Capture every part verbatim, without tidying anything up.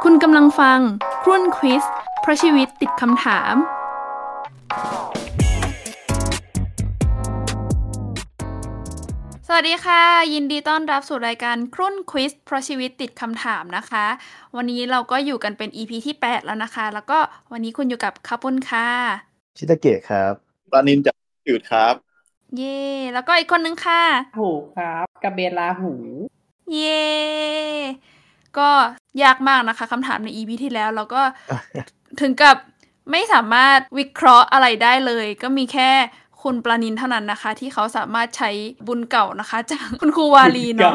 คุณกำลังฟังครุ่นควิซเพราะชีวิตติดคำถามสวัสดีค่ะยินดีต้อนรับสู่รายการครุ่นควิซเพราะชีวิตติดคำถามนะคะวันนี้เราก็อยู่กันเป็น อี พี ที่แปดแล้วนะคะแล้วก็วันนี้คุณอยู่กับคาปุ้นค่ะชิตาเกะครับปลานินจากจืดครับเย่แล้วก็อีกคนนึงค่ะหูครับกระเบนลาหูเย่ก็ยากมากนะคะคำถามใน อี พี ที่แล้วเราก็ ถึงกับไม่สามารถวิเคราะห์อะไรได้เลยก็มีแค่คุณปลานินเท่านั้นนะคะที่เขาสามารถใช้บุญเก่านะคะจากคุณครูวาลีเนาะ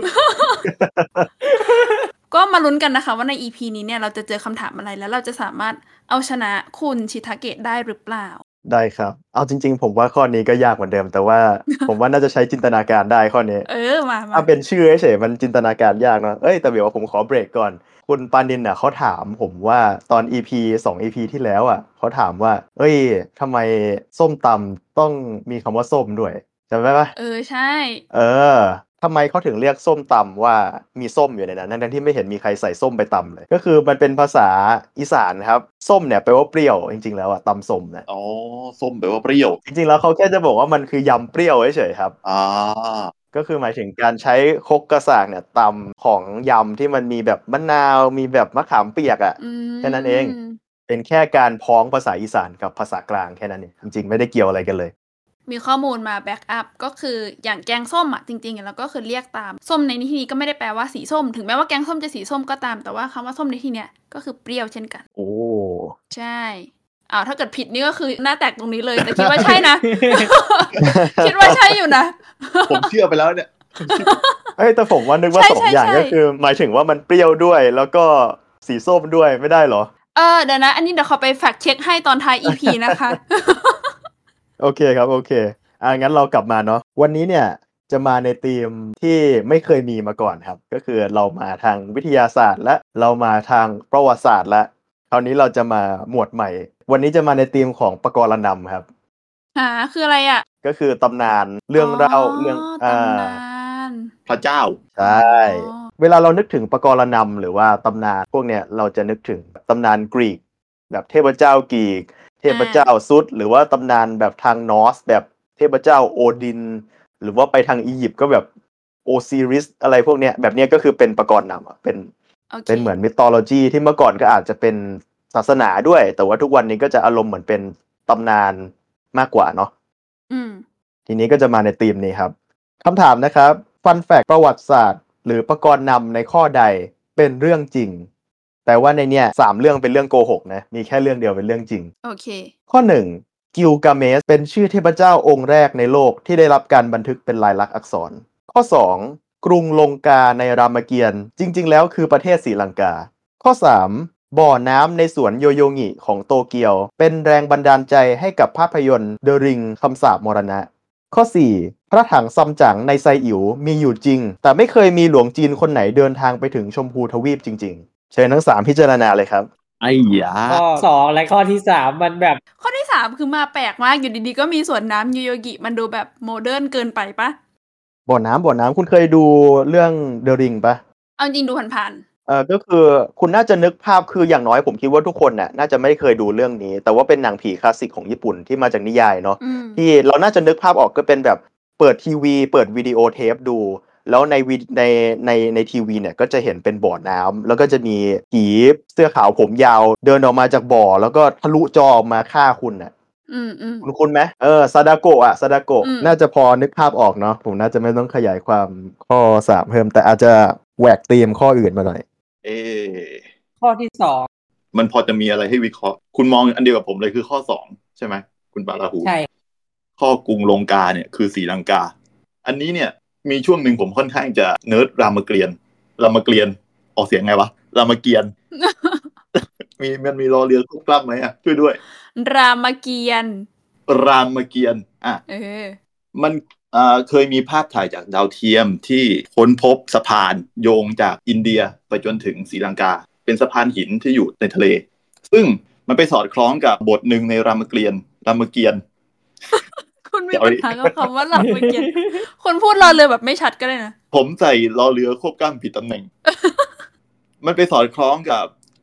ก็มาลุ้นกันนะคะว่าใน อี พี นี้เนี่ยเราจะเจอคำถามอะไรแล้วเราจะสามารถเอาชนะคุณชิทาเกะได้หรือเปล่าได้ครับเอาจริงๆผมว่าข้อนี้ก็ยากเหมือนเดิมแต่ว่า ผมว่าน่าจะใช้จินตนาการได้ข้อนี้เออมาถ้าเป็นชื่อเฉยๆมันจินตนาการยากเนาะเอ้ยแต่เดี๋ยวผมขอเบรกก่อนคุณปานินน่ะเขาถามผมว่าตอน อี พี สอง อี พี ที่แล้วอ่ะเขาถามว่าเอ้ยทำไมส้มตำต้องมีคำว่าส้มด้วยจำได้ปะเออใช่เออทำไมเขาถึงเรียกส้มตำว่ามีส้มอยู่ในนั้นทั้งที่ไม่เห็นมีใครใส่ส้มไปตำเลยก็คือมันเป็นภาษาอีสานครับส้มเนี่ยแปลว่าเปรี้ยวจริงๆแล้วอะตำส้มนะอ๋อส้มแปลว่าเปรี้ยวจริงๆแล้วเขาแค่จะบอกว่ามันคือยำเปรี้ยวเฉยๆครับอ่าก็คือหมายถึงการใช้ครกกระสากเนี่ยตำของยำที่มันมีแบบมะนาวมีแบบมะขามเปียกอะแค่นั้นเองเป็นแค่การพ้องภาษาอีสานกับภาษากลางแค่นั้นเองจริงๆไม่ได้เกี่ยวอะไรกันเลยมีข้อมูลมาแบ็กอัพก็คืออย่างแกงส้มอ่ะจริงๆแล้วก็คือเรียกตามส้มในที่นี้ก็ไม่ได้แปลว่าสีส้มถึงแม้ว่าแกงส้มจะสีส้มก็ตามแต่ว่าคำว่าส้มในที่เนี้ยก็คือเปรี้ยวเช่นกันโอ้ใช่อ้าวถ้าเกิดผิดนี่ก็คือหน้าแตกตรงนี้เลยแต่คิดว่าใช่นะ คิดว่าใช่อยู่นะผมเชื่อไปแล้วเนี่ยเอ้ยแต่ผมว่านึกว่าสองอย่างก็คือหมายถึงว่ามันเปรี้ยวด้วยแล้วก็สีส้มด้วยไม่ได้เหรอเออเดี๋ยวนะอันนี้เดี๋ยวขอไปแฟกเช็คให้ตอนท้าย อี พี นะคะโอเคครับโอเคอ่ะงั้นเรากลับมาเนาะวันนี้เนี่ยจะมาในธีมที่ไม่เคยมีมาก่อนครับก็คือเรามาทางวิทยาศาสตร์และเรามาทางประวัติศาสตร์และคราวนี้เราจะมาหมวดใหม่วันนี้จะมาในธีมของปกรณำครับหาคืออะไรอ่ะก็คือตำนานเรื่องเล่าเรื่องอ่าพระเจ้าใช่เวลาเรานึกถึงปกรณำหรือว่าตำนานพวกเนี้ยเราจะนึกถึงตำนานกรีกแบบเทพเจ้ากรีกเทพเจ้าซุดหรือว่าตำนานแบบทางนอร์สแบบเทพเจ้าโอดินหรือว่าไปทางอียิปต์ก็แบบโอซิริสอะไรพวกเนี้ยแบบเนี้ยก็คือเป็นปกรณำอ่ะเป็น okay. เป็นเหมือนมิธอโลจีที่เมื่อก่อนก็อาจจะเป็นศาสนาด้วยแต่ว่าทุกวันนี้ก็จะอารมณ์เหมือนเป็นตำนานมากกว่าเนาะอืมทีนี้ก็จะมาในธีมนี้ครับคำถามนะครับฟันแฟกต์ประวัติศาสตร์หรือปกรณำในข้อใดเป็นเรื่องจริงแต่ว่าในเนี้ยสามเรื่องเป็นเรื่องโกหกนะมีแค่เรื่องเดียวเป็นเรื่องจริงโอเคข้อหนึ่งกิลกาเมสเป็นชื่อเทพเจ้าองค์แรกในโลกที่ได้รับการบันทึกเป็นลายลักษณ์อักษรข้อสองกรุงลงกาในรามเกียรติ์จริงๆแล้วคือประเทศศรีลังกาข้อสามบ่อน้ำในสวนโยโยงิของโตเกียวเป็นแรงบันดาลใจให้กับภาพยนตร์ The Ring คำสาปมรณะข้อสี่พระถังซัมจั๋งในไซอิ๋วมีอยู่จริงแต่ไม่เคยมีหลวงจีนคนไหนเดินทางไปถึงชมพูทวีปจริงๆเชิญทั้งสามพิจารณาเลยครับไอ้ยาข้อสองและข้อที่สามมันแบบข้อที่สามคือมาแปลกมากอยู่ดีๆก็มีสวนน้ำโยโยกิมันดูแบบโมเดิร์นเกินไปปะบ่อน้ำบ่อน้ำคุณเคยดูเรื่อง The Ring ปะเอาจริงดูผ่านๆเออก็คือคุณน่าจะนึกภาพคืออย่างน้อยผมคิดว่าทุกคนน่ะน่าจะไม่เคยดูเรื่องนี้แต่ว่าเป็นหนังผีคลาสสิกของญี่ปุ่นที่มาจากนิยายเนาะที่เราน่าจะนึกภาพออกก็เป็นแบบเปิดทีวีเปิดวิดีโอเทปดูแล้วในในในในทีวีเนี่ยก็จะเห็นเป็นบ่อน้ำแล้วก็จะมีผีเสื้อขาวผมยาวเดินออกมาจากบ่อแล้วก็ทะลุจอออกมาฆ่าคุณน่ะอืมอืมคุณคุณไหมเออซาดาโกะอะซาดาโกะน่าจะพอนึกภาพออกเนาะผมน่าจะไม่ต้องขยายความข้อสามเพิ่มแต่อาจจะแหวกธีมข้ออื่นมาหน่อยเอข้อที่สองมันพอจะมีอะไรให้วิเคราะห์คุณมองอันเดียวกับผมเลยคือข้อสองใช่ไหมคุณปาราหูใช่ข้อกรุงลงกาเนี่ยคือศรีลังกาอันนี้เนี่ยมีช่วงหนึ่งผมค่อนข้างจะเนิร์ดรามเกียรติ์รามเกียรติ์ออกเสียงไงวะรามเกียรติ์ มีมันมีรอเรือควบกล้ำไหมอ่ะช่วยด้วยรามเกียรติ์รามเกียรติ์อ่ะเออมันอ่าเคยมีภาพถ่ายจากดาวเทียมที่ค้นพบสะพานโยงจากอินเดียไปจนถึงศรีลังกาเป็นสะพานหินที่อยู่ในทะเลซึ่งมันไปสอดคล้องกับบทหนึ่งในรามเกียรติ์รามเกียรติ์คุณมีปัญหากับคำว่ารามเกียรติ์คนพูดรอเรือแบบไม่ชัดก็ได้นะผมใส่รอเรือควบกล้ำผิดตำแหน่ง มันไปสอดคล้องกับ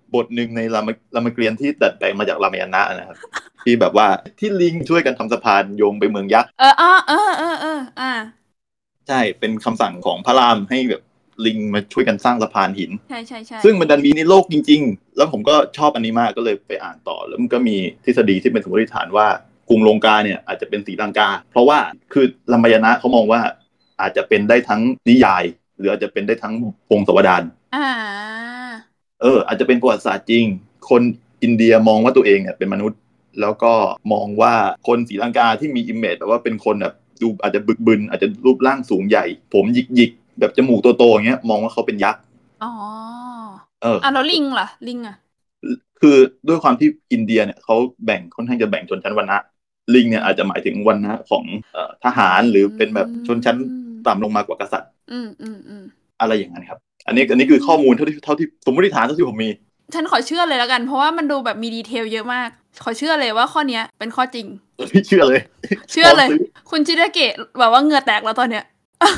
บทหนึ่งในรามรามเกียรติ์ที่ดัดแปลงมาจากรามายณะนะครับที่แบบว่าที่ลิงช่วยกันทำสะพานโยงไปเมืองยักษ์เอออ่าเออเออเอออ่าใช่เป็นคำสั่งของพระรามให้แบบลิงมาช่วยกันสร้างสะพานหินใช่ใช่ใช่ซึ่งมันดันมีในโลกจริงๆแล้วผมก็ชอบอันนี้มากก็เลยไปอ่านต่อแล้วมันก็มีทฤษฎีที่เป็นสมมติฐานว่ากรุงลงกาเนี่ยอาจจะเป็นศรีลังกาเพราะว่าคือรามายณะเขามองว่าอาจจะเป็นได้ทั้งนิยายหรืออาจจะเป็นได้ทั้งพงศาวดารอ่าเอออาจจะเป็นประวัติศาสตร์จริงคนอินเดียมองว่าตัวเองเนี่ยเป็นมนุษย์แล้วก็มองว่าคนศรีลังกาที่มีอิมเมจแบบว่าเป็นคนแบบดูอาจจะบึกบึนอาจจะรูปร่างสูงใหญ่ผมหยิกๆแบบจมูกโตๆอย่างเงี้ยมองว่าเขาเป็นยักษ์อ๋อเอออ่ะแล้วลิงล่ะลิงอ่ะคือด้วยความที่อินเดียเนี่ยเขาแบ่งค่อนข้างจะแบ่งชนชั้นวรรณะลิงเนี่ยอาจจะหมายถึงวรรณะของเอ่อทหารหรือเป็นแบบชนชั้นต่ำลงมากว่ากษัตริย์อืมอืมอืมอะไรอย่างนั้นครับอันนี้อันนี้คือข้อมูลเท่าที่เท่าที่สมมติฐานเท่าที่ผมมีฉันขอเชื่อเลยแล้วกันเพราะว่ามันดูแบบมีดีเทลเยอะมากขอเชื่อเลยว่าข้อเนี้ยเป็นข้อจริงพี่เชื่อเลยเชื่อเลยคุณชิดาเกะแบบว่าเหงื่อแตกแล้วตอนเนี้ย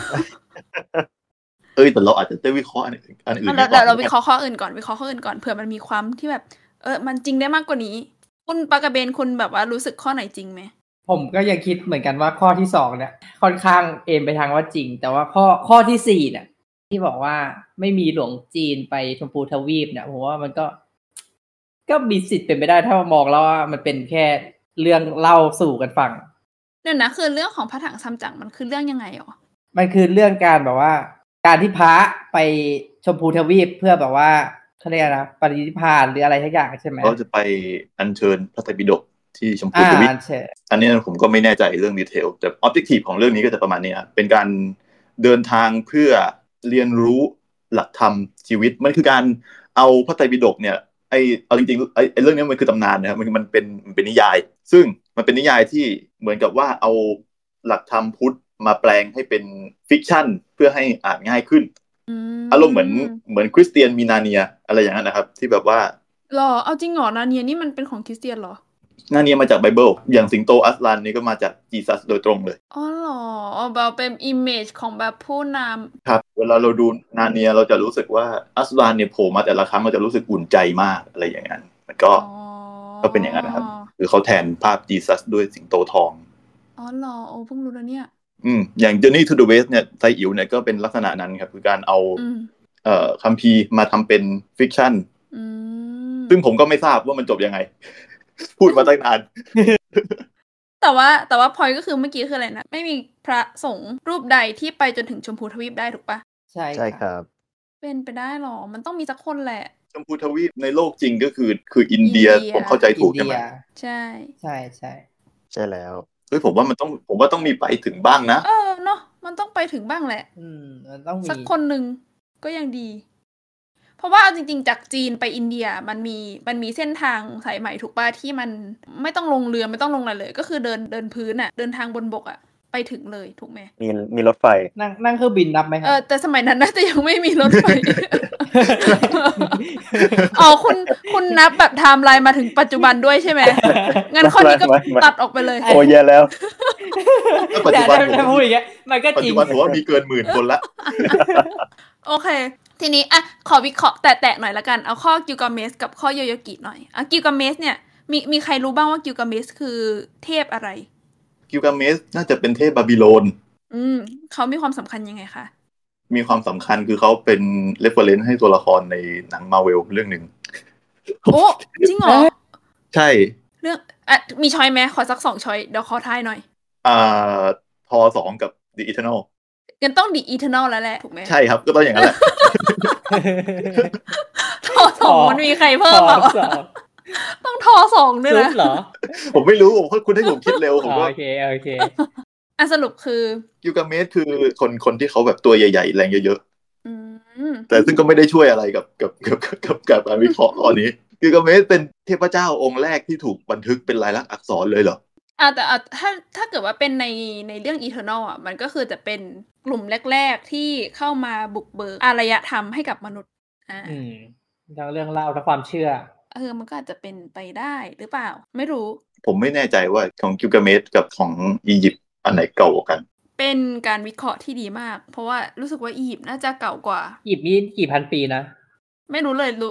เอ้ยแต่เราอาจจะได้วิเคราะห์อันอื่นอันอื่นก่อนเราวิเคราะห์ข้ออื่นก่อนวิเคราะห์ข้ออื่นก่อนเผื่อมันมีความที่แบบเออมันจริงได้มากกว่านี้คุณปากระเบนคุณแบบว่ารู้สึกข้อไหนจริงไหมผมก็ยังคิดเหมือนกันว่าข้อที่สองเนี่ยค่อนข้างเอ็นไปทางว่าจริงแต่ว่าข้อข้อที่สี่เนี่ยที่บอกว่าไม่มีหลวงจีนไปชมพูทวีปเนี่ยผมว่ามันก็ก็มีสิทธิ์เป็นไปได้ถ้ามองแล้วว่ามันเป็นแค่เรื่องเล่าสู่กันฟังเนี่ยนะคือเรื่องของพระถังซัมจั๋งมันคือเรื่องยังไงหรอมันคือเรื่องการแบบว่าการที่พระไปชมพูทวีปเพื่อแบบว่าเขาเรียกนะปรินิพพานหรืออะไรทักอย่างใช่ไหมเขาจะไปอัญเชิญพระไตรปิฎกที่ชมพูอ่าทวีปใช่อันนี้ผมก็ไม่แน่ใจเรื่องดีเทลแต่ออบเจกตีฟของเรื่องนี้ก็จะประมาณนี้ครับเป็นการเดินทางเพื่อเรียนรู้หลักธรรมชีวิตมันคือการเอาพระไตรปิฎกเนี่ยไอเอาจริงๆไอไอเรื่องนี้มันคือตำนานนะครับมันมันเป็นมันเป็นนิยายซึ่งมันเป็นนิยายที่เหมือนกับว่าเอาหลักธรรมพุทธมาแปลงให้เป็นฟิกชันเพื่อให้อ่านง่ายขึ้นอารมณ์เหมือนเหมือนคริสเตียนมีนาเนียอะไรอย่างนั้นนะครับที่แบบว่าหรอเอาจริงเหรอนาเนียนี่มันเป็นของคริสเตียนเหรอนาเนียมาจากไบเบิลอย่างสิงโตอัสลันนี่ก็มาจากจีซัสโดยตรงเลยอ๋อเหรอแบบเป็นอิมเมจของแบบผู้นำครับเวลาเราดูนาเนียเราจะรู้สึกว่าอัสลันเนี่ยโผล่มาแต่ละครั้งเราจะรู้สึกอุ่นใจมากอะไรอย่างนั้นมันก็ก็เป็นอย่างนั้นนะครับคือเขาแทนภาพจีซัสด้วยสิงโตทองอ๋อเหรอโอ้เพิ่งรู้แล้วเนี่ยอืมอย่าง Journey to the West เนี่ยไซอิ๋วเนี่ยก็เป็นลักษณะนั้นครับคือการเอาเอ่อคัมภีร์มาทำเป็นฟิกชั่นซึ่งผมก็ไม่ทราบว่ามันจบยังไง พูดมาตั้งนานแต่ว่าแต่ว่าพอยก็คือเมื่อกี้คืออะไรนะไม่มีพระสงฆ์รูปใดที่ไปจนถึงชมพูทวีปได้ถูกปะใช่ใช่ครับเป็นไปได้หรอมันต้องมีสักคนแหละชมพูทวีปในโลกจริงก็คือคืออินเดียผมเข้าใจถูกใช่ไหมใช่ใช่ใช่ใช่แล้วเฮ้ยผมว่ามันต้องผมว่าต้องมีไปถึงบ้างนะเออเนาะมันต้องไปถึงบ้างแหละอืมมันต้องมีสักคนหนึ่งก็ยังดีเพราะว่าจริงๆจากจีนไปอินเดียมันมีมันมีเส้นทางสายไหมถูกป่ะที่มันไม่ต้องลงเรือไม่ต้องลงอะไรเลยก็คือเดินเดินพื้นอะเดินทางบนบกอะไปถึงเลยถูกไหมมีมีรถไฟนั่งนั่งเครื่องบินนับไหมครับเออแต่สมัยนั้นน่าจะยังไม่มีรถไฟ อ๋อคุณคุณนับแบบไทม์ไลน์มาถึงปัจจุบันด้วยใช่ไหมงั้นข้อนี้ก็ตัดออกไปเลยโอ้ยแย่แล้วปัจจุบันผมพูดอย่างเงี้ยมันก็จริงปัจจุบันผมว่ามีเกินหมื่นคนละโอเคทีนี้อ่ะขอวิเคราะห์แตะๆหน่อยละกันเอาข้อกิลกาเมสกับข้อโยโยกิหน่อยอ่ะกิลกาเมสเนี่ยมีมีใครรู้บ้างว่ากิลกาเมสคือเทพอะไรกิลกาเมสน่าจะเป็นเทพบาบิโลนอืมเขามีความสำคัญยังไงคะมีความสำคัญคือเขาเป็นเรฟเฟอเรนซ์ให้ตัวละครในหนังมาร์เวลเรื่องหนึ่งโอ้จริงเหรอใช่เรื่องอ่ะมีช้อยไหมขอสักสองช้อยเดี๋ยวขอทายหน่อยอ่าทอสองกับ The Eternal งั้นต้อง The Eternal แล้วแหละถูกไหมใช่ครับก็ต้องอย่างนั้นแหละทอสองมันมีใครเพิ่มแบบต้องทอสองด้วยนะเหรอผมไม่รู้ผมคุณให้ผมคิดเร็วผมก็โอเคโอเคอ่ะสรุปคือกิลกาเมสคือคนคนที่เขาแบบตัวใหญ่ๆแรงเยอะๆแต่ซึ่งก็ไม่ได้ช่วยอะไรกับกับกับกับกับการวิเคราะห์ข้อนี้กิลกาเมสเป็นเทพเจ้าองค์แรกที่ถูกบันทึกเป็นลายลักษณ์อักษรเลยเหรออ่ะแต่อ่ะถ้าถ้าเกิดว่าเป็นในในเรื่อง Eternal อ่ะมันก็คือจะเป็นกลุ่มแรกๆที่เข้ามาบุกเบิกอารยธรรมให้กับมนุษย์อ่าอืมทั้งเรื่องเล่าทั้งความเชื่อเออมันก็อาจจะเป็นไปได้หรือเปล่าไม่รู้ผมไม่แน่ใจว่าของกิลกาเมสกับของอียิปต์อันไหนเก่ากว่ากันเป็นการวิเคราะห์ที่ดีมากเพราะว่ารู้สึกว่าอียิปต์น่าจะเก่ากว่าอียิปต์นี่กี่พันปีนะไม่รู้เลยรู้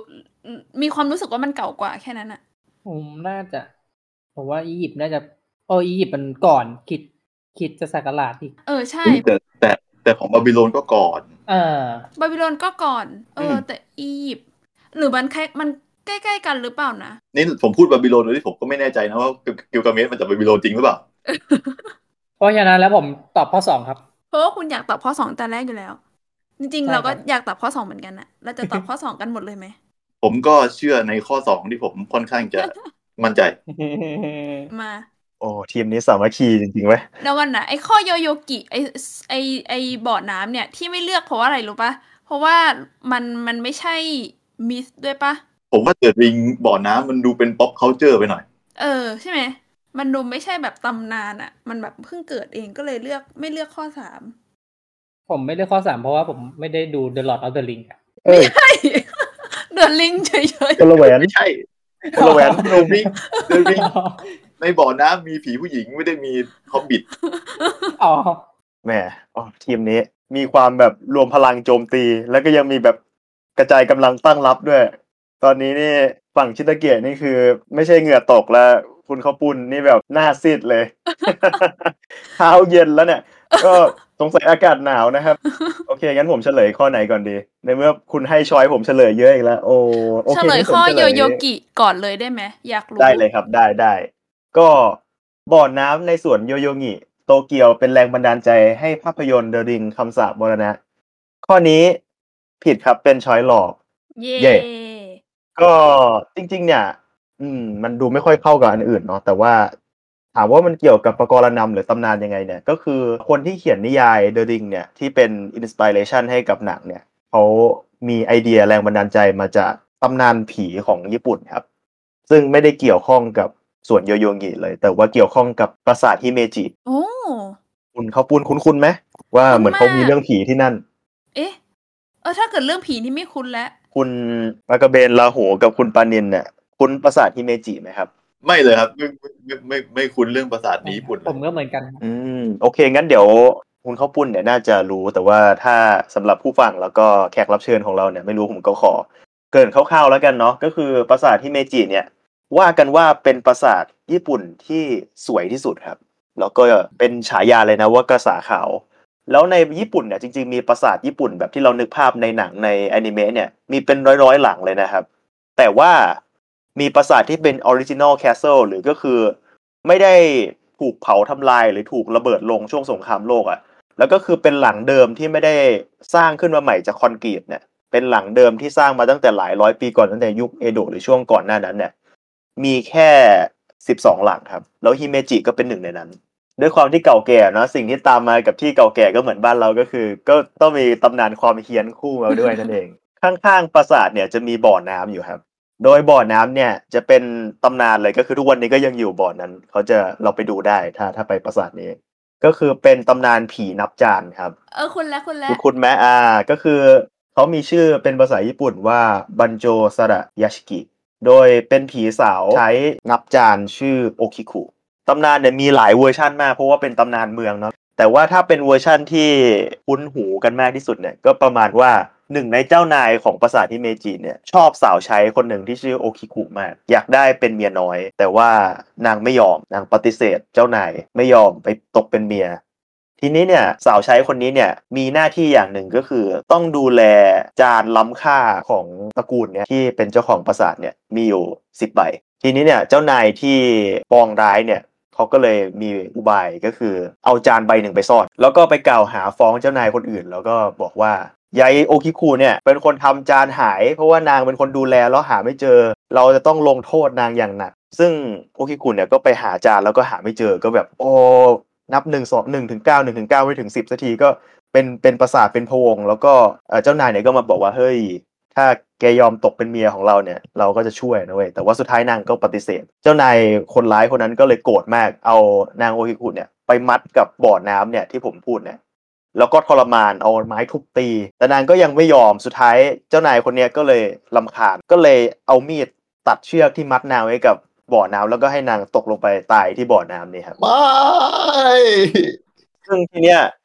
มีความรู้สึกว่ามันเก่ากว่าแค่นั้นอะผมน่าจะผมว่าอียิปต์น่าจะโอ้อียิปต์มันก่อนคริดคริดจะศักราชอีกเออใช่เฮ้ยแต่แต่แต่ของบาบิโลนก็ก่อนเออบาบิโลนก็ก่อน เออมแต่อียิปต์หรือมันแค่มันใกล้ๆกันหรือเปล่านะนี่ผมพูดบาบิโลนโดยที่ผมก็ไม่แน่ใจนะว่ากิลกาเมสมันจากบาบิโลนจริงหรือเปล่าเพราะฉะนั้นแล้วผมตอบข้อสองครับเพราะว่าคุณอยากตอบข้อสองแต่แรกอยู่แล้ว จริงใช่ๆ เราก็ครับอยากตอบข้อสองเหมือนกันนะเราจะตอบข้อสองกันหมดเลยไหมผมก็เชื่อในข้อสองที่ผมค่อนข้างจะ มั่นใจมาโอ้ทีมนี้สามัคคีจริงๆเว้ยแล้วกันนะไอ้ข้อโยโยกิไอ้ไอ้ไอ้บ่อน้ำเนี่ยที่ไม่เลือกเพราะว่าอะไรรู้ปะเพราะว่ามันมันไม่ใช่มิสด้วยปะผมว่าเกิดริงบ่อน้ำมันดูเป็น pop culture ไปหน่อยเออใช่ไหมมันดูไม่ใช่แบบตำนานอะมันแบบเพิ่งเกิดเองก็เลยเลือกไม่เลือกข้อสามผมไม่เลือกข้อสามเพราะว่าผมไม่ได้ดู The Lord of the Ring อะเอ้ยใช่ เดินลิงเฉยคนละแหวนไม่ใช่คนละแหวนโนริงเดริงในบ่อน้ำมีผีผู้หญิงไม่ได้มีฮอบบิทอ๋อแหมอ๋อทีมนี้มีความแบบรวมพลังโจมตี แล้วก็ยังมีแบบกระจายกำลังตั้งรับด้วย ตอนนี้นี่ฝั่งชิตาเกะนี่คือไม่ใช่เหงื่อตกแล้ว คุณข้าวปุ้นนี่แบบหน้าซีดเลย เท้าเย็นแล้วเนี่ย ก็สงสัยอากาศหนาวนะครับ โอเค งั้นผมเฉลยข้อไหนก่อนดี ในเมื่อคุณให้ช้อยผมเฉลยเยอะอีกแล้ว โอ้โอๆเฉเคลยงั้นผมข้อเฉโยลยโยกิก่อนเลยได้ไหมอยากรู้ได้เลยครับได้ได้ก็บ่อน้ำในสวนโยโยงิโตเกียวเป็นแรงบันดาลใจให้ภาพยนตร์ The Ring คำสาปมรณะ ข้อนี้ผิดครับเป็นช้อยหลอกเย่เย่ ก็จริงๆเนี่ย อืม มันดูไม่ค่อยเข้ากับอันอื่นเนาะแต่ว่าถามว่ามันเกี่ยวกับปกรณำหรือตำนานยังไงเนี่ย ก็คือคนที่เขียนนิยาย The Ring เนี่ยที่เป็นอินสปิเรชันให้กับหนังเนี่ยเขามีไอเดียแรงบันดาลใจมาจากตำนานผีของญี่ปุ่นครับ ซึ่งไม่ได้เกี่ยวข้องกับสวนโยโยงิเลย แต่ว่าเกี่ยวข้องกับปราสาทฮิเมจิโอ้คุณเขาปูนคุ้นๆไหมว่าคุ้นเหมือนเขามีมากเรื่องผีที่นั่นเอ๊ะเออถ้าเกิดเรื่องผีนี่ไม่คุ้นแล้วคุณมากาเบนลาโหกับคุณปานินเนี่ยคุณปราสาทฮิเมจิไหมครับไม่เลยครับไม่ไม่ไม่ไม่ไม่คุ้นเรื่องปราสาทนี้ญี่ปุ่นเลผยมก็เหมือนกันอืมโอเคงั้นเดี๋ยวคุณข้าวปุ้นเนี่ยน่าจะรู้แต่ว่าถ้าสำหรับผู้ฟังแล้วก็แขกรับเชิญของเราเนี่ยไม่รู้ผมก็ขอเกริ่นคร่าวๆแล้วกันเนาะก็คือปราสาทฮิเมจิเนี่ยว่ากันว่าเป็นปราสาทญี่ปุ่นที่สวยที่สุดครับแล้วก็เป็นฉายาเลยนะว่ากระสาขาวแล้วในญี่ปุ่นเนี่ยจริงๆมีปราสาทญี่ปุ่นแบบที่เรานึกภาพในหนังในแอนิเมะเนี่ยมีเป็นร้อยๆหลังเลยนะครับแต่ว่ามีปราสาทที่เป็นออริจินอลแคสเซิลหรือก็คือไม่ได้ถูกเผาทำลายหรือถูกระเบิดลงช่วงสงครามโลกอ่ะแล้วก็คือเป็นหลังเดิมที่ไม่ได้สร้างขึ้นมาใหม่จากคอนกรีตเนี่ยเป็นหลังเดิมที่สร้างมาตั้งแต่หลายร้อยปีก่อนตั้งแต่ยุคเอโดะหรือช่วงก่อนหน้านั้นเนี่ยมีแค่สิบสองหลังครับแล้วฮิเมจิก็เป็นหนึ่งในนั้นด้วยความที่เก่าแก่เนาะสิ่งที่ตามมากับที่เก่าแก่ก็เหมือนบ้านเราก็คือก็ต้องมีตำนานความเฮี้ยนคู่มาด้วยนั่นเอง ข้างๆปราสาทเนี่ยจะมีบ่อน้ำอยู่ครับโดยบ่อน้ำเนี่ยจะเป็นตำนานเลยก็คือทุกวันนี้ก็ยังอยู่บ่อนั้นเขาจะเราไปดูได้ถ้าถ้าไปปราสาทนี้ก็คือเป็นตำนานผีนับจานครับเออคุณแล้วคุณแล้วคุณคุณแม่อ่าก็คือเขามีชื่อเป็นภาษาญี่ปุ่นว่าบันโจซาระยาชิกิโดยเป็นผีสาวใช้นับจานชื่อโอคิคุตำนานเนี่ยมีหลายเวอร์ชันมากเพราะว่าเป็นตำนานเมืองเนาะแต่ว่าถ้าเป็นเวอร์ชันที่คุ้นหูกันมากที่สุดเนี่ยก็ประมาณว่าหนึ่งในเจ้านายของปราสาทฮิเมจิเนี่ยชอบสาวใช้คนหนึ่งที่ชื่อโอคิคุมากอยากได้เป็นเมียน้อยแต่ว่านางไม่ยอมนางปฏิเสธเจ้านายไม่ยอมไปตกเป็นเมียทีนี้เนี่ยสาวใช้คนนี้เนี่ยมีหน้าที่อย่างหนึ่งก็คือต้องดูแลจานล้ำค่าของตระกูลเนี่ยที่เป็นเจ้าของปราสาทเนี่ยมีอยู่สิบใบทีนี้เนี่ยเจ้านายที่ปองร้ายเนี่ยเขาก็เลยมีอุบายก็คือเอาจานใบหนึ่งไปซ่อนแล้วก็ไปกล่าวหาฟ้องเจ้านายคนอื่นแล้วก็บอกว่ายายโอคิคุเนี่ยเป็นคนทำจานหายเพราะว่านางเป็นคนดูแลแล้วหาไม่เจอเราจะต้องลงโทษนางอย่างหนักซึ่งโอคิคุเนี่ยก็ไปหาจานแล้วก็หาไม่เจอก็แบบโอ้นับหนึ่ง สอง หนึ่งถึงเก้า หนึ่งถึงเก้าไม่ถึงสิบสักทีก็เป็นเป็นประสาทเป็นพะวงแล้วก็เจ้านายเนี่ยก็มาบอกว่าเฮ้ยถ้าแกยอมตกเป็นเมียของเราเนี่ยเราก็จะช่วยนะเว้ยแต่ว่าสุดท้ายนางก็ปฏิเสธเจ้านายคนร้ายคนนั้นก็เลยโกรธมากเอานางโอคิคุเนี่ยไปมัดกับบ่อน้ำเนี่ยที่ผมพูดเนี่ยแล้วก็ทรมานเอาไม้ทุบตีแต่นางก็ยังไม่ยอมสุดท้ายเจ้านายคนเนี้ยก็เลยรำคาญก็เลยเอามีดตัดเชือกที่มัดนางไว้กับบ่อน้ำแล้วก็ให้นางตกลงไปตายที่บ่อน้ำนี่ครับไม่ซึ่งทีเนี้ย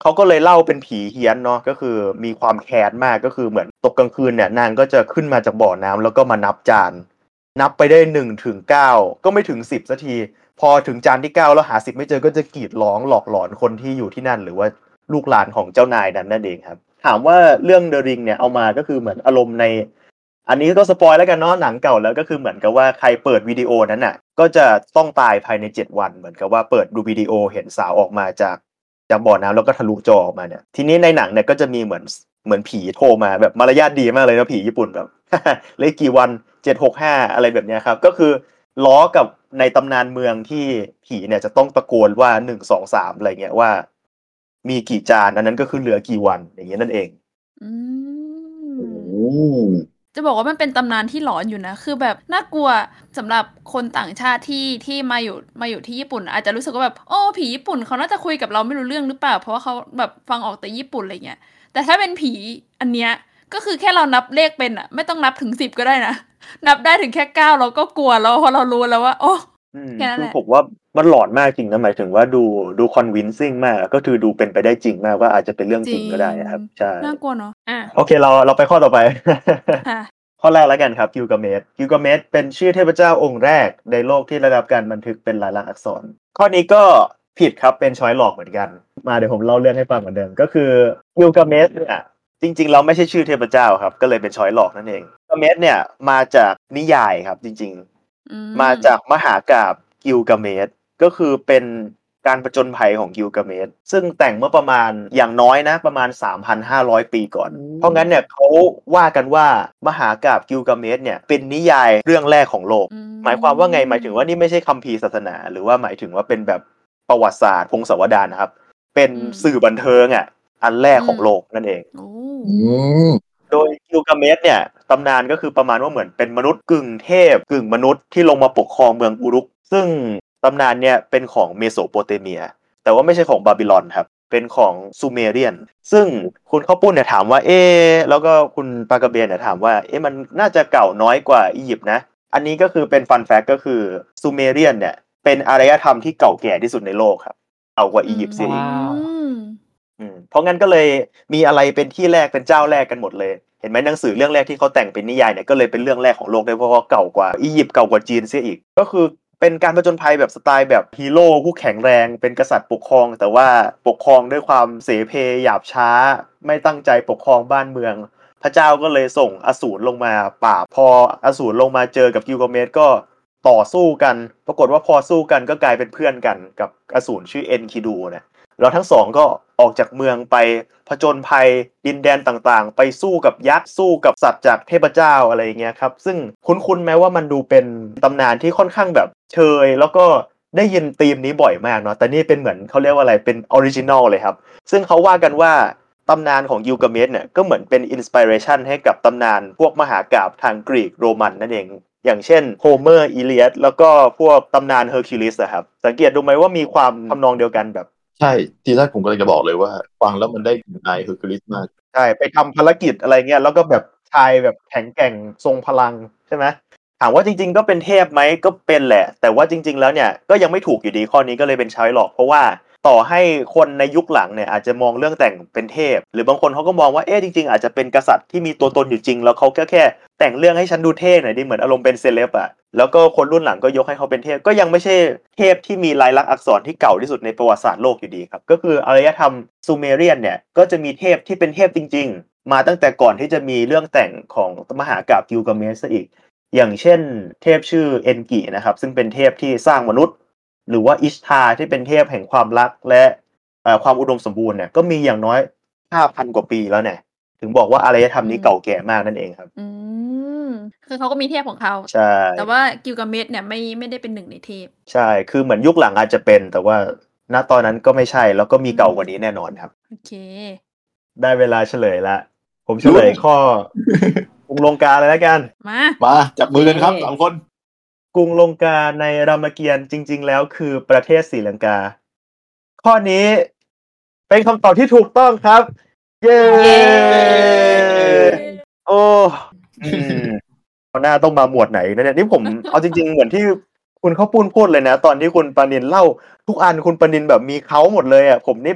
เขาก็เลยเล่าเป็นผีเฮี้ยนเนาะก็คือมีความแค้นมากก็คือเหมือนตกกลางคืนเนี่ยนางก็จะขึ้นมาจากบ่อน้ำแล้วก็มานับจานนับไปได้หนึ่งถึงเก้าก็ไม่ถึงสิบสักทีพอถึงจานที่เก้าแล้วหาสิบไม่เจอก็จะกรีดร้องหลอกหลอนคนที่อยู่ที่นั่นหรือว่าลูกหลานของเจ้านายนั้นนั่นเองครับถามว่าเรื่อง The Ring เนี่ยเอามาก็คือเหมือนอารมณ์ในอันนี้ก็สปอยแล้วกันเนาะหนังเก่าแล้วก็คือเหมือนกับว่าใครเปิดวิดีโอนั้นน่ะก็จะต้องตายภายในเจ็ดวันเหมือนกับว่าเปิดดูวิดีโอเห็นสาวออกมาจากจากบ่อน้ำแล้วก็ทะลุจอออกมาเนี่ยทีนี้ในหนังเนี่ยก็จะมีเหมือนเหมือนผีโทรมาแบบมารยาทดีมากเลยนะผีญี่ปุ่นแบบ เหลือกี่วันเจ็ด หก ห้าอะไรแบบเนี้ยครับก็คือล้อกับในตำนานเมืองที่ผีเนี่ยจะต้องตะโกนว่าหนึ่ง สอง สามอะไรเงี้ยว่ามีกี่จานอันนั้นก็คือเหลือกี่วันอย่างเงี้ยนั่นเองอืมโอ้จะบอกว่ามันเป็นตำนานที่หลอนอยู่นะคือแบบน่ากลัวสำหรับคนต่างชาติที่ที่มาอยู่มาอยู่ที่ญี่ปุ่นอาจจะรู้สึกว่าแบบโอ้ผีญี่ปุ่นเขาน่าจะคุยกับเราไม่รู้เรื่องหรือเปล่าเพราะว่าเขาแบบฟังออกแต่ญี่ปุ่นอะไรเงี้ยแต่ถ้าเป็นผีอันเนี้ยก็คือแค่เรานับเลขเป็นอะไม่ต้องนับถึงสิบก็ได้นะนับได้ถึงแค่เก้าเราก็กลัวแล้วเพราะเรารู้แล้วว่าโอ้แค่นั้นคืแหอละผมว่ามันหลอนมากจริงนะหมายถึงว่าดูดูคอนวินซิ่งมากก็คือดูเป็นไปได้จริงมากว่าอาจจะเป็นเรื่องจริงก็ได้นะครับใช่น่ากลัวเนาะอ่ะโอเคเราเราไปข้อต่อไปค่ะข้อแรกแล้วกันครับกิลกาเมสกิลกาเมสเป็นชื่อเทพเจ้าองค์แรกในโลกที่ได้รับการบันทึกเป็นลายลักษณ์อักษรข้อนี้ก็ผิดครับเป็นช้อยหลอกเหมือนกันมาเดี๋ยวผมเล่าเรื่องให้ฟังเหมือนเดิมก็คือกิลกาเมสเนี่ยจริงๆเราไม่ใช่ชื่อเทพเจ้าครับก็เลยเป็นช้อยหลอกนั่นเองกิลกาเมสเนี่ยมาจากนิยายครับจริงๆมาจากมหากาพย์กิลกาเมสก็คือเป็นการผจญภัยของกิลกาเมสซึ่งแต่งเมื่อประมาณอย่างน้อยนะประมาณ สามพันห้าร้อย ปีก่อนเพราะงั้นเนี่ยเขาว่ากันว่ามหากาพย์กิลกาเมสเนี่ยเป็นนิยายเรื่องแรกของโลกหมายความว่าไงหมายถึงว่านี่ไม่ใช่คัมภีร์ศาสนาหรือว่าหมายถึงว่าเป็นแบบประวัติศาสตร์พงศาวดารนะครับเป็นสื่อบันเทิงอ่ะอันแรกของโลกนั่นเองโดยกิลกาเมสเนี่ยตำนานก็คือประมาณว่าเหมือนเป็นมนุษย์กึ่งเทพกึ่งมนุษย์ที่ลงมาปกครองเมืองอุรุกซึ่งตำนานเนี่ยเป็นของเมโสโปเตเมียแต่ว่าไม่ใช่ของบาบิลอนครับเป็นของซูเมเรียนซึ่งคุณข้าวปุ้นเนี่ยถามว่าเอ๊ะแล้วก็คุณปากาเบียนเนี่ยถามว่าเอ๊ะมันน่าจะเก่าน้อยกว่าอียิปต์นะอันนี้ก็คือเป็นฟันแฟกต์ก็คือซูเมเรียนเนี่ยเป็นอารยธรรมที่เก่าแก่ที่สุดในโลกครับเก่ากว่าอียิปต์เสียอีกเพราะงั้นก็เลยมีอะไรเป็นที่แรกเป็นเจ้าแรกกันหมดเลยเห็นไหมหนังสือเรื่องแรกที่เขาแต่งเป็นนิยายเนี่ยก็เลยเป็นเรื่องแรกของโลกได้เพราะว่าเก่ากว่าอียิปต์เก่ากว่าจีนเสียอีกก็คือเป็นการผจญภัยแบบสไตล์แบบฮีโร่ผู้แข็งแรงเป็นกษัตริย์ปกครองแต่ว่าปกครองด้วยความเสเพหยาบช้าไม่ตั้งใจปกครองบ้านเมืองพระเจ้าก็เลยส่งอสูรลงมาปราบพออสูรลงมาเจอกับกิลกาเมสก็ต่อสู้กันปรากฏว่าพอสู้กันก็กลายเป็นเพื่อนกันกับอสูรชื่อเอ็นคิดูนะแล้วทั้งสองก็ออกจากเมืองไปผจญภัยดินแดนต่างๆไปสู้กับยักษ์สู้กับสัตว์จากเทพเจ้าอะไรอย่างเงี้ยครับซึ่งคุ้นๆแม้ว่ามันดูเป็นตำนานที่ค่อนข้างแบบเชยแล้วก็ได้ยินธีมนี้บ่อยมากเนาะแต่นี่เป็นเหมือนเขาเรียกว่าอะไรเป็นออริจินอลเลยครับซึ่งเขาว่ากันว่าตำนานของกิลกาเมสเนี่ยก็เหมือนเป็นอินสปิเรชันให้กับตำนานพวกมหากาพย์ทางกรีกโรมันนั่นเองอย่างเช่นโฮเมอร์อีเลียดแล้วก็พวกตำนานเฮอร์คิวลิสอะครับสังเกตดูไหมว่ามีความทำนองเดียวกันแบบใช่ทีแรกผมก็เลยจะบอกเลยว่าฟังแล้วมันได้กลิ่นอายเฮอร์คิวลิสมากใช่ไปทำภารกิจอะไรเงี้ยแล้วก็แบบชายแบบแข็งแกร่งทรงพลังใช่ไหมถามว่าจริงๆก็เป็นเทพไหมก็เป็นแหละแต่ว่าจริงๆแล้วเนี่ยก็ยังไม่ถูกอยู่ดีข้อนี้ก็เลยเป็นช้อยหลอกเพราะว่าต่อให้คนในยุคหลังเนี่ยอาจจะมองเรื่องแต่งเป็นเทพหรือบางคนเขาก็มองว่าเอ๊ะจริงๆอาจจะเป็นกษัตริย์ที่มีตัวตนอยู่จริงแล้วเขาแค่แค่แต่งเรื่องให้ฉันดูเท่หน่อยดิเหมือนอารมณ์เป็นเซเลบอะแล้วก็คนรุ่นหลังก็ยกให้เขาเป็นเทพก็ยังไม่ใช่เทพที่มีลายลักษณ์อักษรที่เก่าที่สุดในประวัติศาสตร์โลกอยู่ดีครับก็คืออารยธรรมซูเมเรียนเนี่ยก็จะมีเทพที่เป็นเทพจริงๆมาตั้งแต่ก่อนที่จะมีเรื่องแต่งของมหากาพย์กิลกาเมสซะอีกอย่างเช่นเทพชื่อเอนกินะครับซึ่งเป็นเทพที่สร้างมนุษย์หรือว่าอิชทาที่เป็นเทพแห่งความรักและความอุดมสมบูรณ์เนี่ยก็มีอย่างน้อย ห้าพัน กว่าปีแล้วเนี่ยถึงบอกว่าอารยธรรมนี้เก่าแก่มากนั่นเองครับอืมคือเขาก็มีเทพของเขาใช่แต่ว่ากิลกาเมสเนี่ยไม่ไม่ได้เป็นหนึ่งในเทพใช่คือเหมือนยุคหลังอาจจะเป็นแต่ว่าณตอนนั้นก็ไม่ใช่แล้วก็มีเก่ากว่านี้แน่นอนครับโอเคได้เวลาเฉลยละผมเฉลยข้อ กรุงลงกาเลยแล้วกันมามาจับมือกันครับสองคนกรุงลงกาในรามเกียรติ์จริงๆแล้วคือประเทศศรีลังกาข้อนี้เป็นคำตอบที่ถูกต้องครับเย้โอ้หน้าต้องมาหมวดไหนนะเนี่ยนี่ผมเอาจริงๆเหมือนที่คุณข้าวปุ้นพูดเลยนะตอนที่คุณปานินเล่าทุกอันคุณปานินแบบมีเขาหมดเลยอ่ะผมนี่แบบ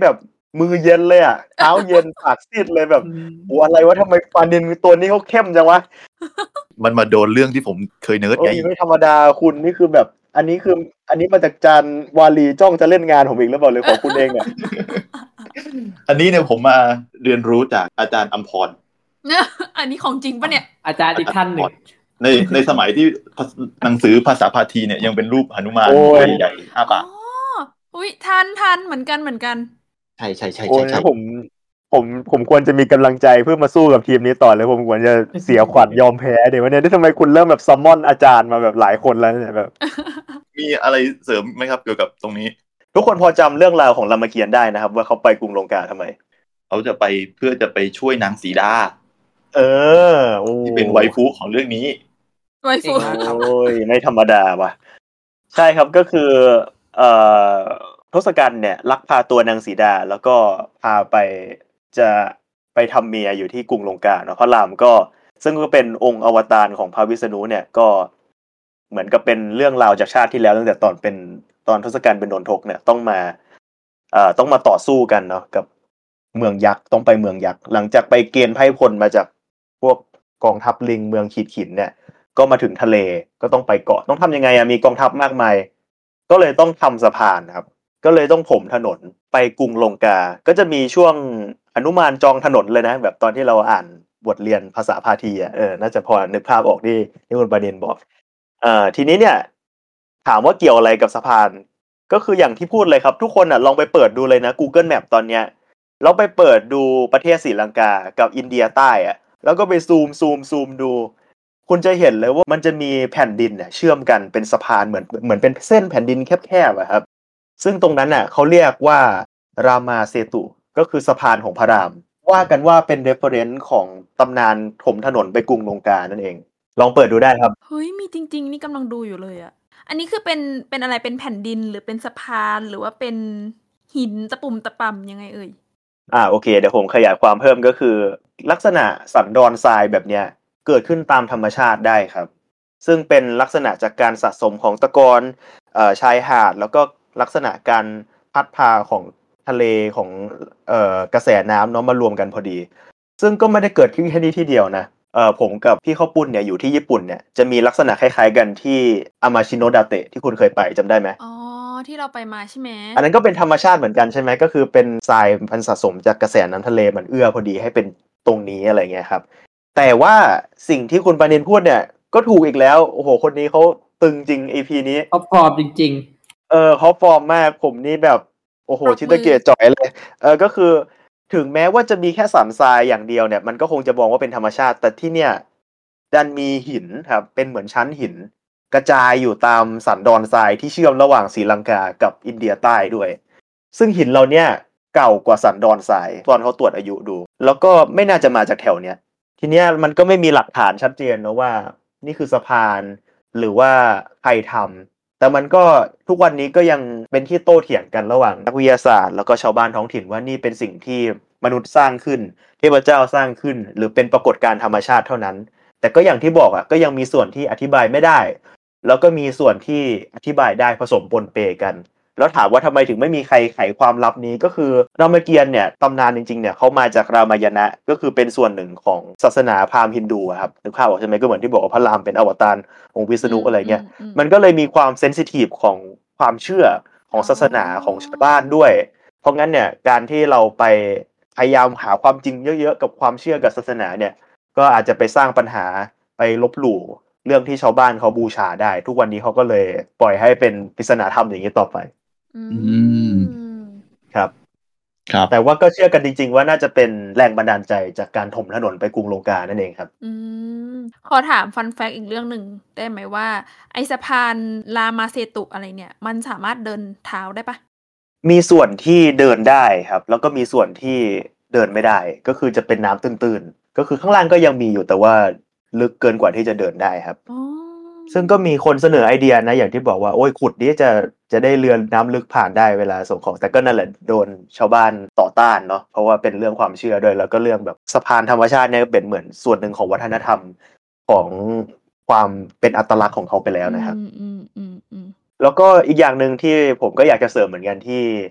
มือเย็นเลยอ่ะเท้าเย็นปากซีดเลยแบบอืมโอ้อะไรวะทำไมปลานิลตัวนี้เขาเข้มจังวะมันมาโดนเรื่องที่ผมเคยเนิร์ดโอ้ไงยไม่ธรรมดาคุณนี่คือแบบ อันนี้คือ อันนี้มาจากจานวาลีจ้องจะเล่นงานผมอีกหรือเปล่าเลยของคุณเองเนี่ยอันนี้เนี่ยผมมาเรียนรู้จากอาจารย์อัมพรอันนี้ของจริงปะเนี่ยอาจารย์อีกท่านหนึ่งในในสมัยที่หนังสือภาษาพาทีเนี่ยยังเป็นรูปหนุมานโอ้ยใหญ่ๆอ้าอ๋อปากอุ้ยทันทันเหมือนกันเหมือนกันใช่ใช่ใช่โอ้ใช่ยใช่ผมผมผมควรจะมีกำลังใจเพื่อมาสู้กับทีมนี้ต่อเลยผมควรจะเสียขวัญยอมแพ้เดี๋ยววันนี้ทำไมคุณเริ่มแบบซัมมอนอาจารย์มาแบบหลายคนแล้วเนี่ยแบบมีอะไรเสริมไหมครับเกี่ยวกับตรงนี้ทุกคนพอจำเรื่องราวของรามเกียรติ์ได้นะครับ ว่าเขาไปกรุงลงกาทำไมเขาจะไปเพื่อจะไปช่วยนางสีดาเออโอ้ที่เป็นไวฟูของเรื่องนี้ไวฟูเก่งมากครับโอ้ยไม่ธรรมดาว่ะใช่ครับก็คือเอ่อทศกัณฐ์เนี่ยลักพาตัวนางสีดาแล้วก็พาไปจะไปทำเมียอยู่ที่กรุงลงกาเนาะพระรามก็ซึ่งก็เป็นองค์อวตารของพระวิษณุเนี่ยก็เหมือนกับเป็นเรื่องราวจากชาติที่แล้วตั้งแต่ตอนเป็นตอนทศกัณฐ์เป็นนนทกเนี่ยต้องมาเอ่อต้องมาต่อสู้กันเนาะกับเมืองยักษ์ต้องไปเมืองยักษ์หลังจากไปเกณฑ์ไพร่พลมาจากพวกกองทัพลิงเมืองขีดขินเนี่ยก็มาถึงทะเลก็ต้องไปเกาะต้องทำยังไงอะมีกองทัพมากมายก็เลยต้องทำสะพานครับก็เลยต้องถมถนนไปกรุงลงกาก็จะมีช่วงหนุมานจองถนนเลยนะแบบตอนที่เราอ่านบทเรียนภาษาพาทีอ่ะเออน่าจะพอนึกภาพออกที่ที่คุณประเด็นบอกอ่าทีนี้เนี่ยถามว่าเกี่ยวอะไรกับสะพานก็คืออย่างที่พูดเลยครับทุกคนอ่ะลองไปเปิดดูเลยนะ Google Map ตอนเนี้ยแล้วไปเปิดดูประเทศศรีลังกากับอินเดียใต้อ่ะแล้วก็ไปซูมซูมซูมดูคุณจะเห็นเลยว่ามันจะมีแผ่นดินเนี่ยเชื่อมกันเป็นสะพานเหมือนเหมือนเป็นเส้นแผ่นดินแคบๆอะครับซึ่งตรงนั้นน่ะเขาเรียกว่ารามาเซตุก็คือสะพานของพระรามว่ากันว่าเป็น reference ของตำนานถมถนนไปกรุงลงกานั่นเองลองเปิดดูได้ครับเฮ้ยมีจริง ๆ นี่กำลังดูอยู่เลยอะอันนี้คือเป็นเป็นอะไรเป็นแผ่นดินหรือเป็นสะพานหรือว่าเป็นหินตะปุ่มตะป่ำยังไงเอ่ยอ่าโอเคเดี๋ยวผมขยายความเพิ่มก็คือ ลักษณะสันดอนทรายแบบเนี้ยเกิดขึ้นตามธรรมชาติได้ครับ ซึ่งเป็นลักษณะจากการสะสมของตะกอนเอ่อชายหาดแล้วก็ลักษณะการพัดพาของทะเลของเอ่อกระแสน้ำเนาะมารวมกันพอดี ซึ่งก็ไม่ได้เกิดขึ้นแค่นี้ที่เดียวนะเอ่อผมกับพี่ข้าวปุ้นเนี่ยอยู่ที่ญี่ปุ่นเนี่ยจะมีลักษณะคล้ายๆกันที่อามาชิโนะดาเตะที่คุณเคยไปจำได้ไหมอ๋อที่เราไปมาใช่ไหมอันนั้นก็เป็นธรรมชาติเหมือนกันใช่ไหมก็คือเป็นทรายมันสะสมจากกระแสน้ำทะเลมันเอื้อพอดีให้เป็นตรงนี้อะไรเงี้ยครับแต่ว่าสิ่งที่คุณปานินพูดเนี่ยก็ถูกอีกแล้วโอ้โหคนนี้เขาตึงจริง อี พี นี้เขาฟอร์มจริงเออเขาฟอร์มมากผมนี่แบบโอ้โหปรบมือชิตาเกะจ่อยเลยเออก็คือถึงแม้ว่าจะมีแค่สันทรายอย่างเดียวเนี่ยมันก็คงจะมองว่าเป็นธรรมชาติแต่ที่เนี่ยดันมีหินครับเป็นเหมือนชั้นหินกระจายอยู่ตามสันดอนทรายที่เชื่อมระหว่างศรีลังกากับอินเดียใต้ด้วย ซึ่งหินเราเนี่ยเก่ากว่าสันดอนทรายตอนเขาตรวจอายุดู แล้วก็ไม่น่าจะมาจากแถวเนี้ยทีเนี้ยมันก็ไม่มีหลักฐานชัดเจนนะว่านี่คือสะพานหรือว่าใครทำแต่มันก็ทุกวันนี้ก็ยังเป็นที่โต้เถียงกันระหว่างนักวิทยาศาสตร์แล้วก็ชาวบ้านท้องถิ่นว่านี่เป็นสิ่งที่มนุษย์สร้างขึ้นเทพเจ้าสร้างขึ้นหรือเป็นปรากฏการณ์ธรรมชาติเท่านั้น แต่ก็อย่างที่บอกอ่ะก็ยังมีส่วนที่อธิบายไม่ได้แล้วก็มีส่วนที่อธิบายได้ผสมปนเปกันแล้วถามว่าทำไมถึงไม่มีใครไขความลับนี้ก็คือรามเกียรติ์เนี่ยตำนานจริงๆเนี่ยเขามาจากรามายณะก็คือเป็นส่วนหนึ่งของศาสนาพราหมณ์ฮินดูอะครับนึกภาพออกใช่ไหมก็เหมือนที่บอกว่าพระรามเป็นอวตารองค์วิษณุอะไรเงี้ยมันก็เลยมีความเซนซิทีฟของความเชื่อของศาสนาของชาวบ้านด้วยเพราะงั้นเนี่ยการที่เราไปพยายามหาความจริงเยอะๆกับความเชื่อกับศาสนาเนี่ยก็อาจจะไปสร้างปัญหาไปลบหลู่เรื่องที่ชาวบ้านเขาบูชาได้ทุกวันนี้เขาก็เลยปล่อยให้เป็นปริศนาธรรมอย่างนี้ต่อไปอืมมครับครับแต่ว่าก็เชื่อกันจริงๆว่าน่าจะเป็นแรงบันดาลใจจากการถมถนนไปกรุงลงกานั่นเองครับอืมขอถามฟันแฟกอีกเรื่องหนึ่งได้ไหมว่า ไอสะพานรามาเซตุอะไรเนี่ย มันสามารถเดินเท้าได้ปะมีส่วนที่เดินได้ครับ แล้วก็มีส่วนที่เดินไม่ได้ ก็คือจะเป็นน้ำตื้นๆก็คือข้างล่างก็ยังมีอยู่แต่ว่าลึกเกินกว่าที่จะเดินได้ครับอ๋อซึ่งก็มีคนเสนอไอเดียนะอย่างที่บอกว่าโอ้ยขุดนี้จะจะได้เรือน้ำลึกผ่านได้เวลาส่งของแต่ก็นั่นแหละโดนชาวบ้านต่อต้านเนาะเพราะว่าเป็นเรื่องความเชื่อด้วยแล้วก็เรื่องแบบสะพานธรรมชาติเนี่ยเป็นเหมือนส่วนหนึ่งของวัฒนธรรมของความเป็นอัตลักษณ์ของเขาไปแล้วนะครับอืมอืมอืมอืมแล้วก็อีกอย่างหนึ่งที่ผมก็อยากจะเสริมเหมือนกันที่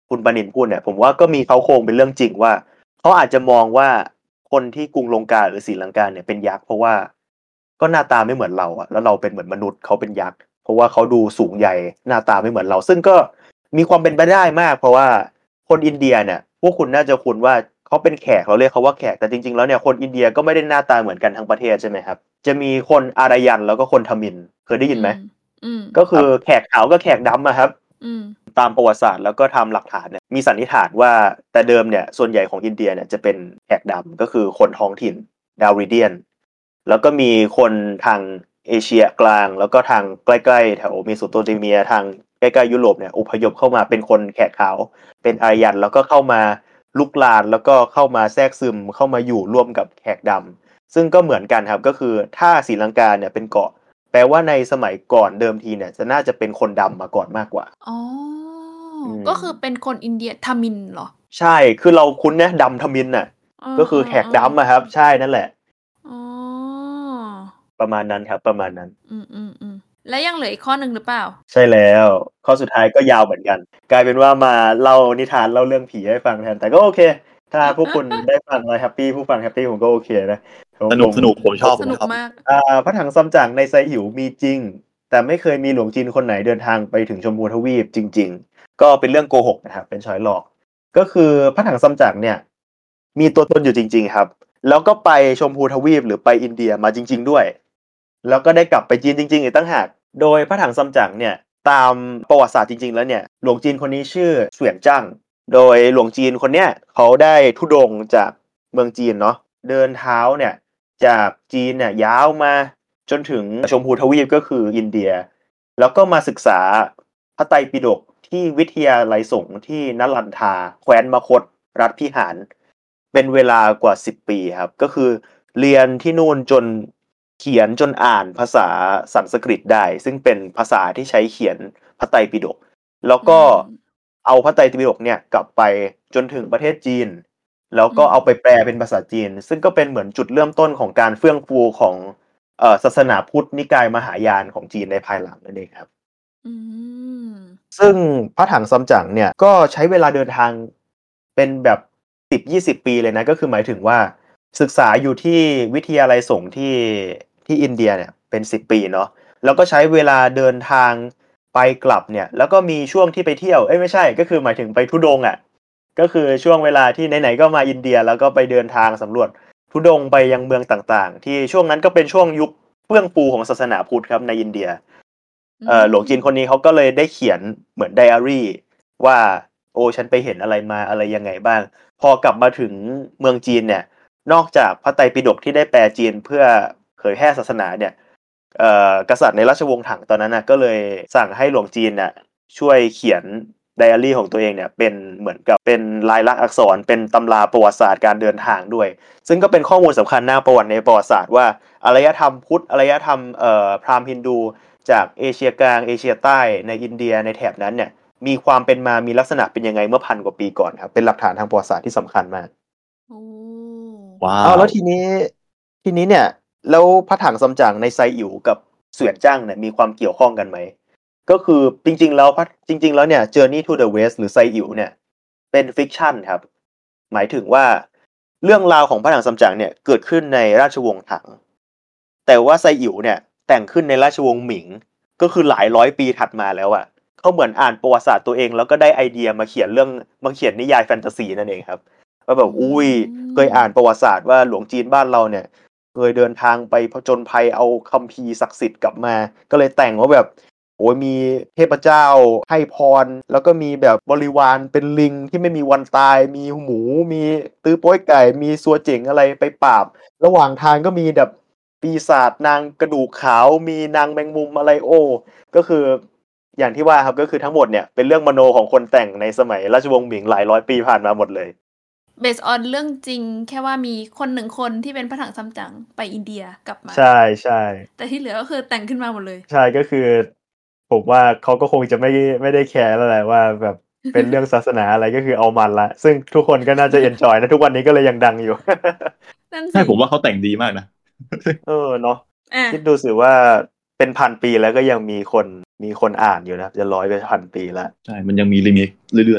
คุณปณินพูดเนี่ยผมว่าก็มีเขาโครงเป็นเรื่องจริงว่าเขาอาจจะมองว่าคนที่กรุงลงกาหรือศรีลังกาเนี่ยเป็นยักษ์เพราะว่าก็หน้าตาไม่เหมือนเราอะแล้วเราเป็นเหมือนมนุษย์เขาเป็นยักษ์เพราะว่าเขาดูสูงใหญ่หน้าตาไม่เหมือนเราซึ่งก็มีความเป็นไปได้มากเพราะว่าคนอินเดียเนี่ยพวกคุณน่าจะคุ้นว่าเขาเป็นแขกเราเรียกเขาว่าแขกแต่จริงๆแล้วเนี่ยคนอินเดียก็ไม่ได้หน้าตาเหมือนกันทั้งประเทศใช่ไหมครับจะมีคนอารยันแล้วก็คนทมิฬเคยได้ยินไหมอืมก็คือแขกขาวกับแขกดำอะครับอืมตามประวัติศาสตร์แล้วก็ทำหลักฐานเนี่ยมีสันนิษฐานว่าแต่เดิมเนี่ยส่วนใหญ่ของอินเดียเนี่ยจะเป็นแขกดำก็คือคนท้องถิ่นดาวิเดียนแล้วก็มีคนทางเอเชียกลางแล้วก็ทางใกล้ๆแถวเมโสโปเตเมียทางใกล้ๆยุโรปเนี่ยอพยพเข้ามาเป็นคนแขกขาวเป็นอารยันแล้วก็เข้ามาลุกลานแล้วก็เข้ามาแทรกซึมเข้ามาอยู่ร่วมกับแขกดำซึ่งก็เหมือนกันครับก็คือถ้าศรีลังกาเนี่ยเป็นเกาะแปลว่าในสมัยก่อนเดิมทีเนี่ยจะน่าจะเป็นคนดำมาก่อนมากกว่าอ๋ออืมก็คือเป็นคนอินเดียทมิฬเหรอใช่คือเราคุ้นนะดำทมิฬน่ะก็คือแขกดำอะครับใช่นั่นแหละอ๋อประมาณนั้นครับประมาณนั้นอืมอืมอืมแล้วยังเหลืออีกข้อหนึ่งหรือเปล่าใช่แล้วข้อสุดท้ายก็ยาวเหมือนกันกลายเป็นว่ามาเล่านิทานเล่าเรื่องผีให้ฟังแทนแต่ก็โอเคถ้าพวกคุณได้ฟังแล้วแฮปปี้ผู้ฟังแฮปปี้ผมก็โอเคนะสนุกสนุกผมชอบสนุกมากอ่าพระถังซัมจั๋งในไซอิ๋วมีจริงแต่ไม่เคยมีหลวงจีนคนไหนเดินทางไปถึงชมพูทวีปจริงๆก็เป็นเรื่องโกหกนะครับเป็นช้อยหลอกก็คือพระถังซัมจั๋งเนี่ยมีตัวตนอยู่จริงๆครับแล้วก็ไปชมพูทวีปหรือไปอินเดียมาจริงๆด้วยแล้วก็ได้กลับไปจีนจริงๆอีกตั้งหากโดยพระถังซัมจั๋งเนี่ยตามประวัติศาสตร์จริงๆแล้วเนี่ยหลวงจีนคนนี้ชื่อเสวียนจั่งโดยหลวงจีนคนเนี้ยเขาได้ธุดงค์จากเมืองจีนเนาะเดินเท้าเนี่ยจากจีนเนี่ยยาวมาจนถึงชมพูทวีปก็คืออินเดียแล้วก็มาศึกษาพระไตรปิฎกที่วิทยาลัยสงฆ์ที่นลันทาแคว้นมคธรัฐพิหารเป็นเวลากว่าสิบปีครับก็คือเรียนที่นู่นจนเขียนจนอ่านภาษาสันสกฤตได้ซึ่งเป็นภาษาที่ใช้เขียนพระไตรปิฎกแล้วก็เอาพระไตรปิฎกเนี่ยกลับไปจนถึงประเทศจีนแล้วก็เอาไปแปลเป็นภาษาจีนซึ่งก็เป็นเหมือนจุดเริ่มต้นของการเฟื่องฟูของเอ่อศาสนาพุทธนิกายมหายานของจีนในภายหลังนั่นเองครับซึ่งพระถังซัมจั๋งเนี่ยก็ใช้เวลาเดินทางเป็นแบบ สิบถึงยี่สิบ ปีเลยนะก็คือหมายถึงว่าศึกษาอยู่ที่วิทยาลัยสงฆ์ที่ที่อินเดียเนี่ยเป็นสิบปีเนาะแล้วก็ใช้เวลาเดินทางไปกลับเนี่ยแล้วก็มีช่วงที่ไปเที่ยวเอ้ยไม่ใช่ก็คือหมายถึงไปธุดงค์อ่ะก็คือช่วงเวลาที่ไหนๆก็มาอินเดียแล้วก็ไปเดินทางสำรวจธุดงค์ไปยังเมืองต่างๆที่ช่วงนั้นก็เป็นช่วงยุคเฟื่องฟูของศาสนาพุทธครับในอินเดียเอ่อหลวงจีนคนนี้เขาก็เลยได้เขียนเหมือนไดอารี่ว่าโอ้ฉันไปเห็นอะไรมาอะไรยังไงบ้างพอกลับมาถึงเมืองจีนเนี่ยนอกจากพระไตรปิฎกที่ได้แปลจีนเพื่อเผยแพร่ศาสนาเนี่ยเอ่อกษัตริย์ในราชวงศ์ถังตอนนั้นน่ะก็เลยสั่งให้หลวงจีนน่ะช่วยเขียนไดอารี่ของตัวเองเนี่ยเป็นเหมือนกับเป็นลายลักษณ์อักษรเป็นตำราประวัติศาสตร์การเดินทางด้วยซึ่งก็เป็นข้อมูลสำคัญหน้าประวัติในประวัติศาสตร์ว่าอารยธรรมพุทธอารยธรรมเอ่อพราหมณ์ฮินดูจากเอเชียกลางเอเชียใต้ในอินเดียในแถบนั้นเนี่ยมีความเป็นมามีลักษณะเป็นยังไงเมื่อพันกว่าปีก่อนครับเป็นหลักฐานทางประวัติศาสตร์ที่สำคัญมากโอ้ว้าอ้าวแล้วทีนี้ทีนี้เนี่ยแล้วพระถังซัมจั๋งในไซอิ๋วกับเสวียนจั่งเนี่ยมีความเกี่ยวข้องกันไหมก็คือจริงๆแล้วพระจริงๆแล้วเนี่ย Journey to the West หรือไซอิ๋วเนี่ยเป็นฟิกชันครับหมายถึงว่าเรื่องราวของพระถังซัมจั๋งเนี่ยเกิดขึ้นในราชวงศ์ถังแต่ว่าไซอิ๋วเนี่ยแต่งขึ้นในราชวงศ์หมิงก็คือหลายร้อยปีถัดมาแล้วอะเขาเหมือนอ่านประวัติศาสตร์ตัวเองแล้วก็ได้ไอเดียมาเขียนเรื่องมาเขียนนิยายแฟนตาซีนั่นเองครับว่าแบบอุ้ยเคยอ่านประวัติศาสตร์ว่าหลวงจีนบ้านเราเนี่ยเคยเดินทางไปผจญภัยเอาคัมภีร์ศักดิ์สิทธิ์กลับมาก็เลยแต่งว่าแบบโอ้ยมีเทพเจ้าให้พรแล้วก็มีแบบบริวารเป็นลิงที่ไม่มีวันตายมีหมูมีตื้อโป้ยไก่มีซัวเจ๋งอะไรไปปราบระหว่างทางก็มีแบบปีศาจนางกระดูกขาวมีนางแมงมุมอะไรโอ้ก็คืออย่างที่ว่าครับก็คือทั้งหมดเนี่ยเป็นเรื่องมโนของคนแต่งในสมัยราชวงศ์หมิงหลายร้อยปีผ่านมาหมดเลย based on เรื่องจริงแค่ว่ามีคนหนึ่งคนที่เป็นพระถังซัมจั๋งไปอินเดียกลับมาใช่ใช่แต่ที่เหลือก็คือแต่งขึ้นมาหมดเลยใช่ก็คือผมว่าเขาก็คงจะไม่ไม่ได้แคร์แล้วแหละว่าแบบเป็นเรื่องศาสนาอะไรก็คือเอามันละซึ่งทุกคนก็น่าจะเอนจอยนะทุกวันนี้ก็เลยยังดังอยู่นั่นสิใช่ผมว่าเขาแต่งดีมากนะเออเนาะคิดดูสิว่าเป็นพันปีแล้วก็ยังมีคนมีคนอ่านอยู่นะจะร้อยไปพันปีแล้วใช่มันยังมีรีเมคเรื่อย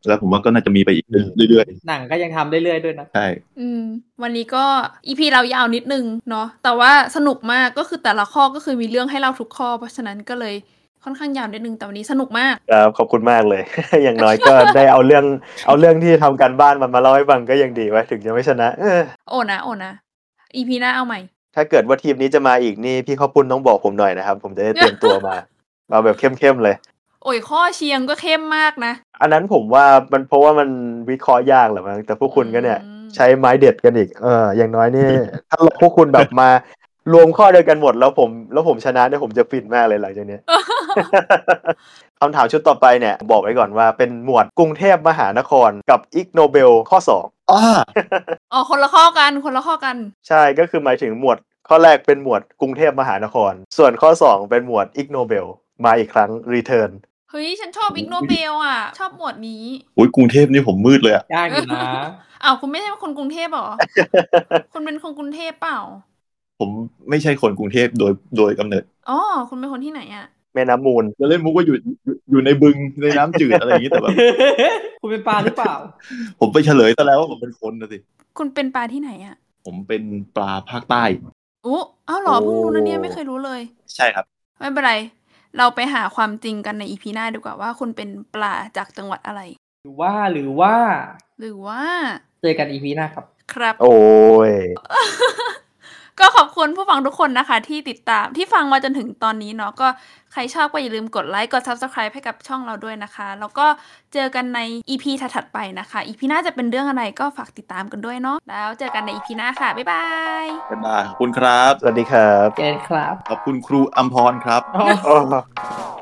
แล้วผมว่าก็น่าจะมีไปอีกเรื่อยหนังก็ยังทำเรื่อยๆด้วยนะๆใช่อืมวันนี้ก็ อี พี เรายาวนิดนึงเนาะแต่ว่าสนุกมากก็คือแต่ละข้อก็คือมีเรื่องให้เล่าทุกข้อเพราะฉะนั้นก็เลยค่อนข้างยาวนิดนึงแต่วันนี้สนุกมากครับขอบคุณมากเลย อย่างน้อยก็ได้เอาเรื่องเอาเรื่องที่ทำการบ้านมันมาเล่าให้ฟังก็ยังดีไว้ถึงจะไม่ชนะเออโอ้นะโอ้นะ อี พี หน้าเอาใหม่ถ้าเกิดว่าทีมนี้จะมาอีกนี่พี่ข้าวปุ้นต้องบอกผมหน่อยนะครับผมจะได้เตรียมตัวมา เอาแบบเข้มๆเลยโอ้ยข้อเชียงก็เข้มมากนะอันนั้นผมว่ามันเพราะว่ามันวิเคราะห์ยากแหละมั้งแต่พวกคุณก็เนี่ยอืมใช้ไม้เด็ดกันอีกเอออย่างน้อยนี่ ถ้าพวกคุณแบบมารวมข้อเดียวกันหมดแล้วผมแล้วผมชนะเนี่ยผมจะฟินมากเลยหลังจากเนี้ย คำถามชุดต่อไปเนี่ยบอกไว้ก่อนว่าเป็นหมวดกรุงเทพมหานครกับอิกโนเบลข้อสองอ้าอ๋อคนละข้อกันคนละข้อกันใช่ก็คือหมายถึงหมวดข้อแรกเป็นหมวดกรุงเทพมหานคร ส่วนข้อสองเป็นหมวดอิกโนเบลมาอีกครั้งรีเทิร์นเฮ้ยฉันชอบอิกโนเบลอ่ะ ชอบหมวดนี้โอ้ยกรุงเทพนี่ผมมืดเลยอะยากอยู่นะอ้าวคุณไม่ใช่คนกรุงเทพเหรอ คุณเป็นคนกรุงเทพเปล่าผมไม่ใช่คนกรุงเทพโดยโดยกำเนิดอ๋อคุณเป็นคนที่ไหนอ่ะแม่น้ำมูลจะเล่นมุกว่าอยู่อยู่อยู่ในบึงในน้ำจืดอะไรอย่างนี้แต่แบบคุณเป็นปลาหรือเปล่าผมไปเฉลยซะแล้วว่าผมเป็นคนนะสิคุณเป็นปลาที่ไหนอ่ะผมเป็นปลาภาคใต้โอ้อ้าวเหรอโอ้เพิ่งรู้นะเนี่ยไม่เคยรู้เลยใช่ครับไม่เป็นไร เราไปหาความจริงกันในอีพีหน้าดีกว่าว่าคุณเป็นปลาจากจังหวัดอะไรหรือว่าหรือว่าหรือว่าเจอกันอีพีหน้าครับครับโอ้ยก็ขอบคุณผู้ฟังทุกคนนะคะที่ติดตามที่ฟังมาจนถึงตอนนี้เนาะก็ใครชอบก็อย่าลืมกดไลค์กด Subscribe ให้กับช่องเราด้วยนะคะ แล้วก็เจอกันใน อี พี ถัดๆไปนะคะ อี พี หน้าจะเป็นเรื่องอะไรก็ฝากติดตามกันด้วยเนาะแล้วเจอกันใน อี พี หน้าค่ะ บ๊ายบายบ๊ายบายขอบคุณครับสวัสดีครับเจนครับขอบคุณครูอัมพรครับอ๋ออ๋อ